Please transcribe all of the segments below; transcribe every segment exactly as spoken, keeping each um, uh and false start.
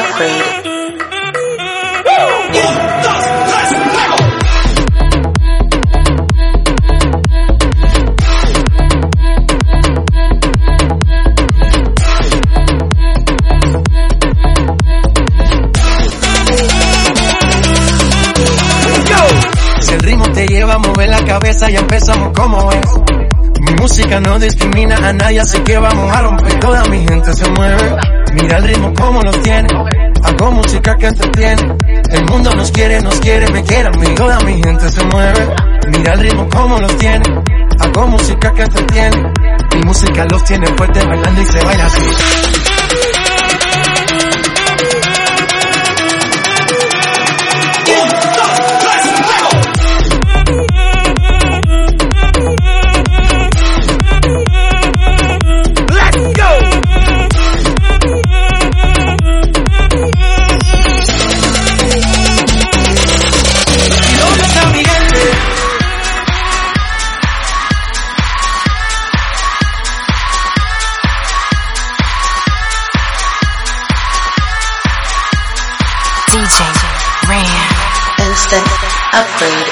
Upgrade. Si el ritmo te lleva a mover la cabeza, ya empezamos como es. Mi música no discrimina a nadie, así que vamos a romper. Toda mi gente se mueve, mira el ritmo como los tiene. Hago música que entretiene, el mundo nos quiere, nos quiere, me quiere a mí. Toda mi gente se mueve, mira el ritmo como los tiene. Hago música que entretiene, mi música los tiene fuerte bailando y se baila así. D J Ran Instant Upgrade.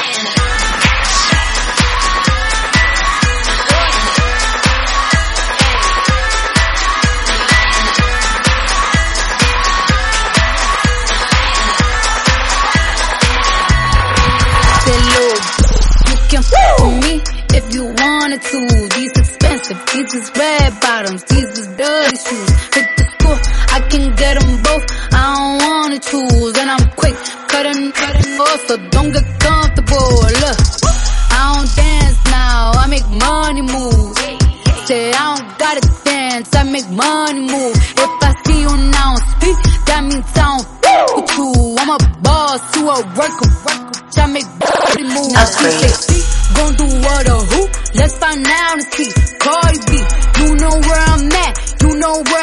You can fuck with me if you wanted to. These expensive, these is red bottoms, these is dirty shoes. Hit the school, I can get them both. I don't wanna choose, and I'm quick cutting, cutting off, so don't get comfortable. Look, I don't dance now, I make money move. Say I don't gotta dance, I make money move. If I see you now speak, that means I don't fuck with you. I'm a boss, you a worker, worker. I make money move. Upgrade. Gon' do what or who? Let's find out and see. Cardi B, you know where I'm at, you know where